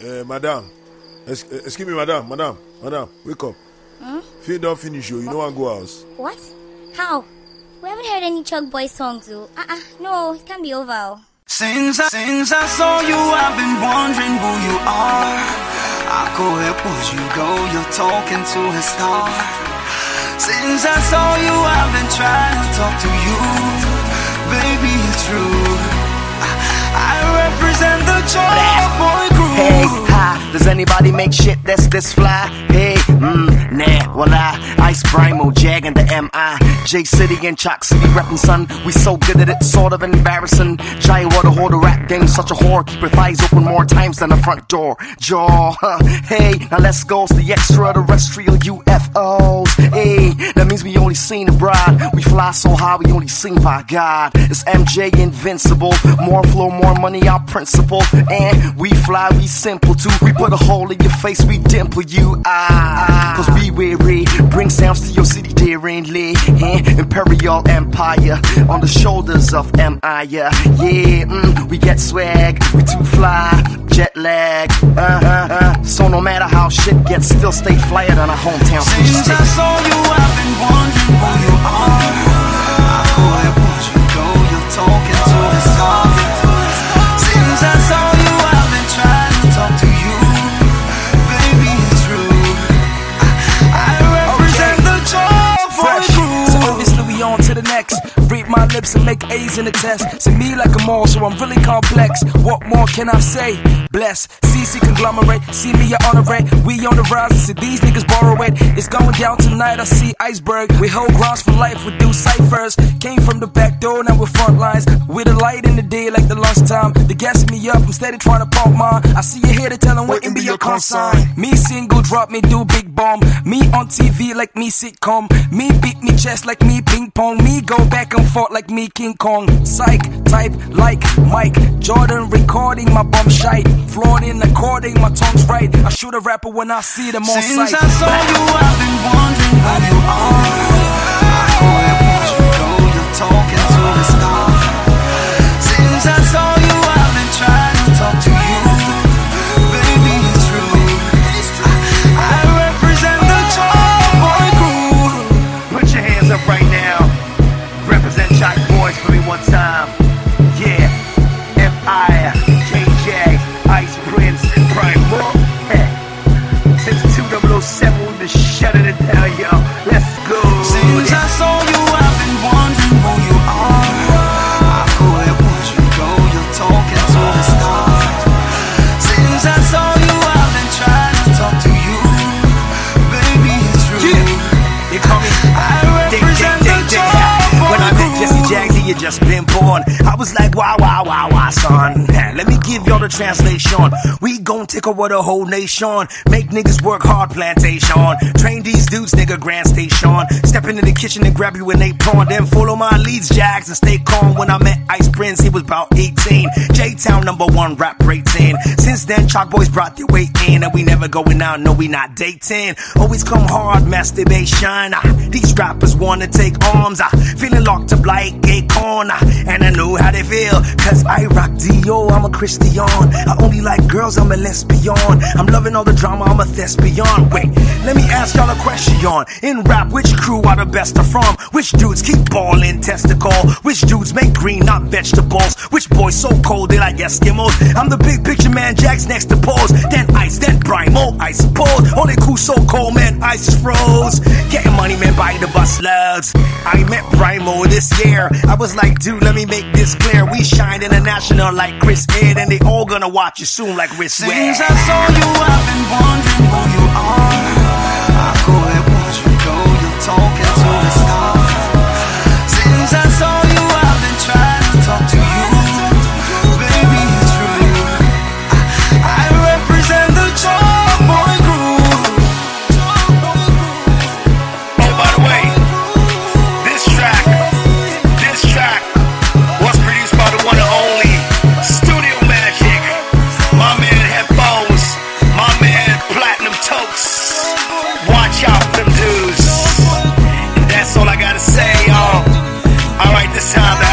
Madam. Excuse me, madam, wake up. If you don't finish, you know I go house. What? How? We haven't heard any Chug Boy songs, though. No, it can't be over. Since I saw you, I've been wondering who you are. I go where would you go? You're talking to a star. Since I saw you, I've been trying to talk to you. Baby, it's true. I represent the Chug Boy crew. Hey, hi, does anybody make shit that's this fly? Hey, nah, well Ice Brimo, Jag and the M.I. J City and Chalk City reppin' son. We so good at it, sort of embarrassing. Giant water hold the rap game, such a whore. Keep your thighs open more times than the front door. Hey, now let's go. It's the extraterrestrial UFOs. Hey, that means we only seen the bride. We fly so high, we only seen by God. It's MJ Invincible. More flow, more money, our principle. And we fly, we simple too. We put a hole in your face, we dimple you. Cause be weary, bring sounds to your city daringly. Imperial Empire on the shoulders of M.I.A. Yeah, we get swag, we too fly, jet lag. So no matter how shit gets, still stay flyer than our hometown. Since I saw you, I've been wondering who you are. Where would you go? You're talking to a star. Since I saw you, I've been trying to talk to you. Baby, it's true. I represent the Chug Boy crew. So obviously we on to the next. Read my lips and make A's in the test. See me like a mall, so I'm really complex. What more can I say? Bless, CC conglomerate. See me on the rate. We on the rise. See these niggas borrow it. It's going down tonight. I see iceberg. We hold grounds for life. We do ciphers. Came from the back door, now we're front lines. With a light in the day like the lunchtime. They gassing me up. I'm steady trying to pump mine. I see you here to tell them what in be your consign. Me single drop, me do big bomb. Me on TV like me sitcom. Me beat me chest like me ping pong. Me go back and forth like me King Kong. Psych, type like Mike Jordan, recording my bum shite. Flawed in according, my tongue's right. I shoot a rapper when I see them on sight. Since I saw you, I've been wondering who you are. Where would you go? You're talking to a star. Since I saw you, I've been trying to talk to you. Baby, it's true. I represent the Chug Boy crew. Put your hands up right now. Represent Chog Boys for me one time. Yeah, M.I.A. J, Ice Prince, Brimo. Hey, since 2007 we've been shutting it down, yo. Let's go. Since I saw you, I've been wondering who you are. Where would you go? You're talking to a star. Since I saw you, I've been trying to talk to you. Baby, it's true. They call me I represent the Chug Boy When I met Jesse Jags, he had just been born. I was like, wow, son. Let me give y'all the translation. We gon' take over the whole nation. Make niggas work hard, plantation. Train these dudes, nigga, Grand Station. Step into the kitchen and grab you an apron. Then follow my leads, Jags, and stay calm. When I met Ice Prince, he was about 18. J-Town #1 rap rating. Since then, Chog Boys brought their weight in. And we never going out, no, we not dating. Always come hard, masturbation. These rappers wanna take arms. Feeling locked up like a corner. And I know how they feel, cause I rock Dio, I'm a Christian. I only like girls, I'm a lesbian. I'm loving all the drama, I'm a thespian. Wait, let me ask y'all a question. In rap, which crew are the best are from? Which dudes keep ballin' testicle? Which dudes make green, not vegetables? Which boys so cold they like Eskimos? I'm the big picture man, Jags next to Pose. Then Ice, then Brimo, I suppose. Only cool so cold, man, Ice is froze. Getting money, man, by the bus loads. I met Brimo this year. I was like, dude, let me make this clear. We shine international like Chris Ed, and they all gonna watch you soon like Riz Ware. Since I saw you, I've been wondering who you are. Where would you go? You're talking to a star. Since I saw you, I've been trying to talk to you. Baby, it's true. I represent the Chug Boy crew. Oh, by the way, this track was produced by the one and only Studio Magic. My man Headphones, my man Platinum Totes. Watch out for them dudes. And that's all I gotta say, y'all. Alright, this time